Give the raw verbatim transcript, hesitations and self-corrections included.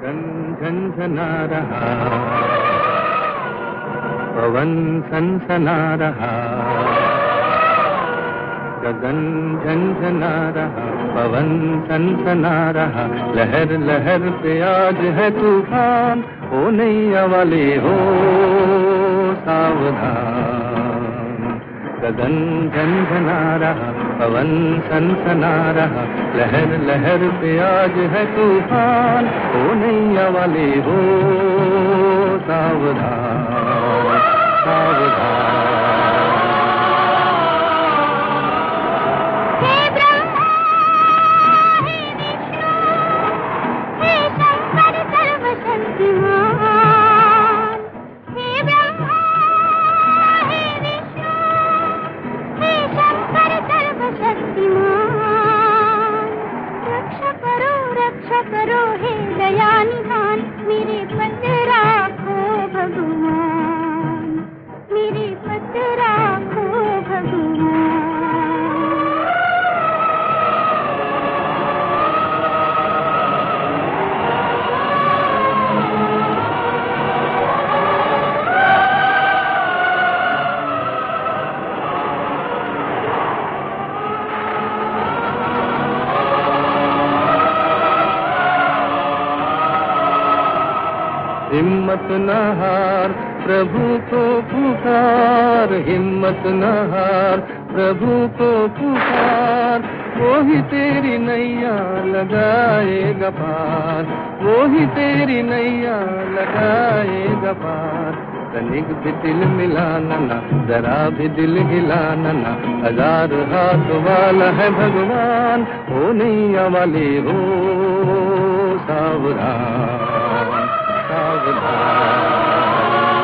गगन झनझना रहा, पवन सनसना रहा, गगन झनझना रहा, पवन सनसना रहा, लहर लहर पे आज है तूफान, ओ नैया वाले हो सावधान। गगन झनझना रहा, पवन सनसना रहा, लहर लहर पे आज है तूफान, ओ नैया वाले हो सावधान सावधान। करो हे दया निधान, मेरे पद राखो भगवान, मेरे पद राखो भगवान। हिम्मत न हार, प्रभु को पुकार, हिम्मत न हार, प्रभु को पुकार, वो ही तेरी नैया लगाएगा पार, वो ही तेरी नैया लगाएगा पार। तनिक भी दिल मिलाना ना, जरा भी दिल हिलाना ना, हजार हाथ वाला है भगवान, ओ नैया वाले हो सावधान सावधान।